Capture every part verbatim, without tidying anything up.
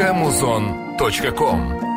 точка музон точка ком.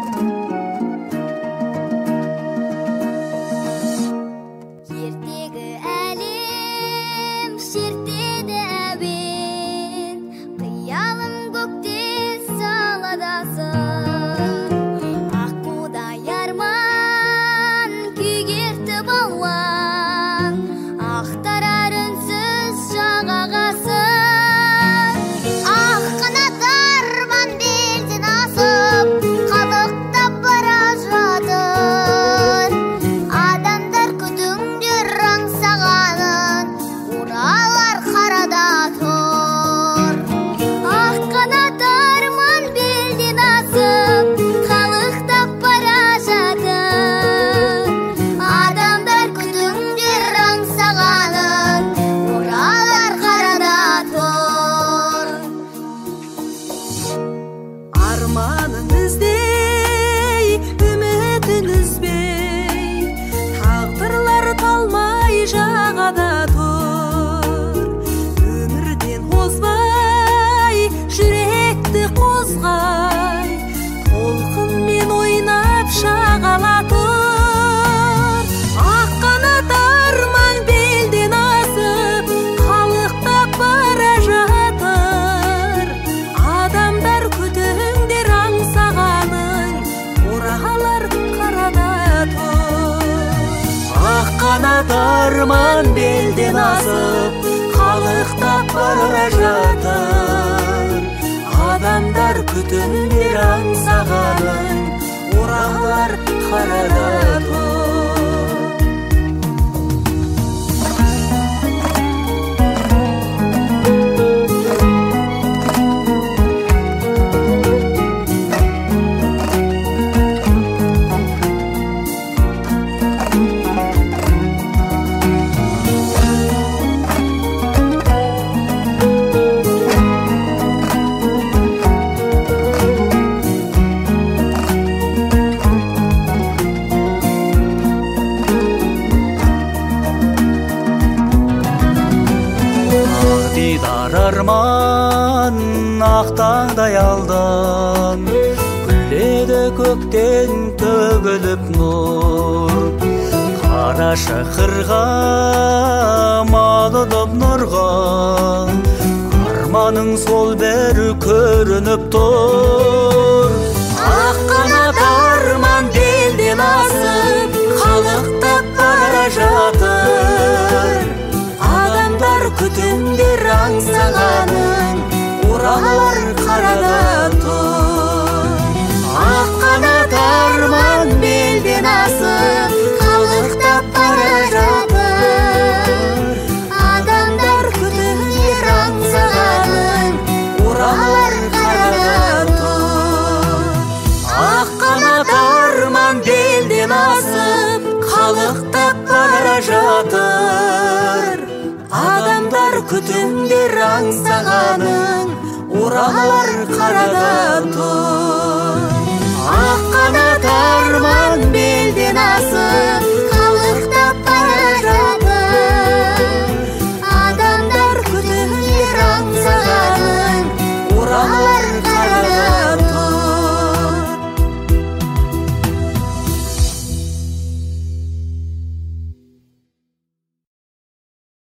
Арман белден асып, қалықтап бара жатыр. Адамдар күтімдер аңсағанын, оралар қарада тұр. Арман ақтаңдай алдан, күлледі көктен төгіліп нұр. Қара шақырға малынып нұрға, арманың сол бері көрініп тұр. Ақ қанат арман белден асып, қалықтап бара жатыр. Адамдар күтімдер аңсағанын, оралар қарада тұр. Ақ қанат арман белден асып, қалықтап бара жатыр. Адамдар күтімдер аңсағанын, оралар қарада тұр. Ақ қанат арман белден асып, қалықтап бара жатыр. Адамдар күтімдер аңсағанын, оралар қарада тұр. Ақ қанат арман белден асып,